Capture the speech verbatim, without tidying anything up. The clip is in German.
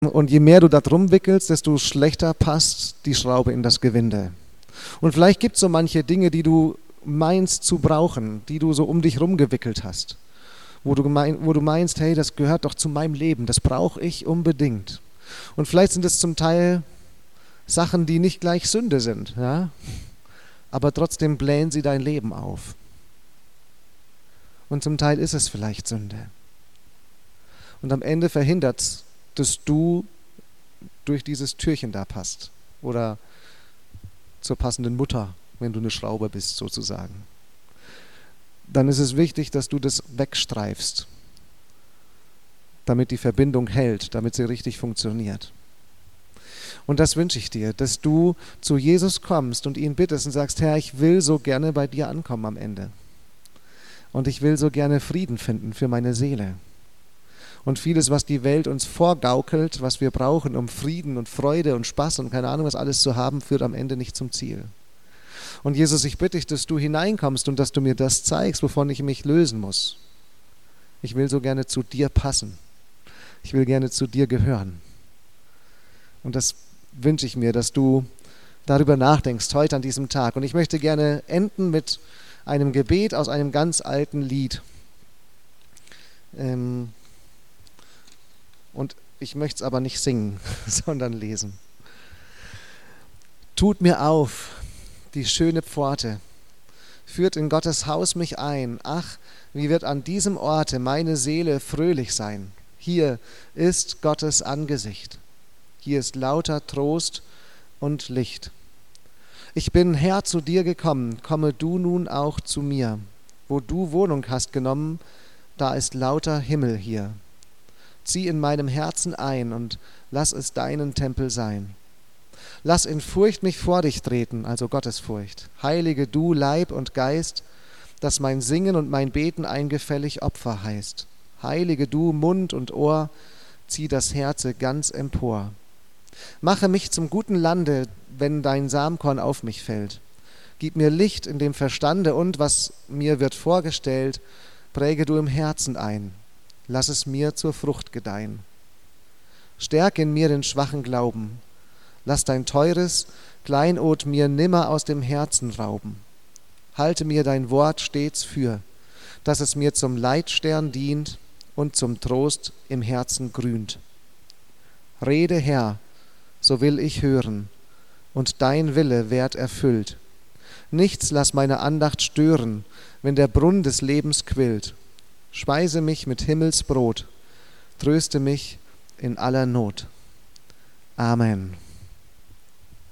Und je mehr du da drum wickelst, desto schlechter passt die Schraube in das Gewinde. Und vielleicht gibt es so manche Dinge, die du meinst zu brauchen, die du so um dich rumgewickelt hast, wo du, gemein, wo du meinst, hey, das gehört doch zu meinem Leben, das brauche ich unbedingt. Und vielleicht sind es zum Teil Sachen, die nicht gleich Sünde sind, ja? Aber trotzdem blähen sie dein Leben auf. Und zum Teil ist es vielleicht Sünde. Und am Ende verhindert es, dass du durch dieses Türchen da passt oder zur passenden Mutter, wenn du eine Schraube bist sozusagen. Dann ist es wichtig, dass du das wegstreifst, damit die Verbindung hält, damit sie richtig funktioniert. Und das wünsche ich dir, dass du zu Jesus kommst und ihn bittest und sagst, Herr, ich will so gerne bei dir ankommen am Ende. Und ich will so gerne Frieden finden für meine Seele. Und vieles, was die Welt uns vorgaukelt, was wir brauchen, um Frieden und Freude und Spaß und keine Ahnung was alles zu haben, führt am Ende nicht zum Ziel. Und Jesus, ich bitte dich, dass du hineinkommst und dass du mir das zeigst, wovon ich mich lösen muss. Ich will so gerne zu dir passen. Ich will gerne zu dir gehören. Und das wünsche ich mir, dass du darüber nachdenkst heute an diesem Tag. Und ich möchte gerne enden mit einem Gebet aus einem ganz alten Lied. Ähm, Und ich möchte es aber nicht singen, sondern lesen. Tut mir auf die schöne Pforte, führt in Gottes Haus mich ein. Ach, wie wird an diesem Orte meine Seele fröhlich sein. Hier ist Gottes Angesicht. Hier ist lauter Trost und Licht. Ich bin Herr zu dir gekommen, komme du nun auch zu mir. Wo du Wohnung hast genommen, da ist lauter Himmel hier. Zieh in meinem Herzen ein und lass es deinen Tempel sein. Lass in Furcht mich vor dich treten, also Gottesfurcht. Heilige du Leib und Geist, dass mein Singen und mein Beten ein gefällig Opfer heißt. Heilige du Mund und Ohr, zieh das Herze ganz empor. Mache mich zum guten Lande, wenn dein Samkorn auf mich fällt. Gib mir Licht in dem Verstande und, was mir wird vorgestellt, präge du im Herzen ein. Lass es mir zur Frucht gedeihen. Stärke in mir den schwachen Glauben. Lass dein teures Kleinod mir nimmer aus dem Herzen rauben. Halte mir dein Wort stets für, dass es mir zum Leitstern dient und zum Trost im Herzen grünt. Rede, Herr, so will ich hören, und dein Wille werd erfüllt. Nichts lass meine Andacht stören, wenn der Brunn des Lebens quillt. Speise mich mit Himmelsbrot, tröste mich in aller Not. Amen.